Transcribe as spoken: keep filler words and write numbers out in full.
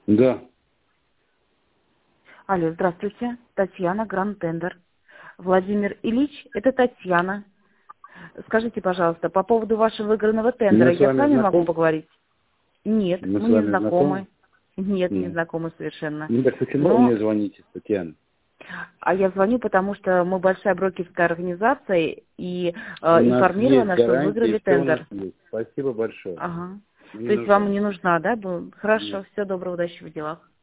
Да. Алло, здравствуйте. Татьяна, Гранд Тендер. Владимир Ильич, это Татьяна. Скажите, пожалуйста, по поводу вашего выигранного тендера, Мы с я с вами вами могу знакомы? поговорить? Нет, Мы с мы не вами знакомы. знакомы? Нет, не Нет. знакомы совершенно. Ну так почему вы Но, мне звоните, Татьяна? а я звоню, потому что мы большая брокерская организация и э, У нас есть информирована, что вы выиграли гарантии, все у нас тендер. есть. Спасибо большое. Ага. Мы То не есть вам не нуждаемся. нужна, да? был? Нет. Хорошо, всего доброго, удачи в делах.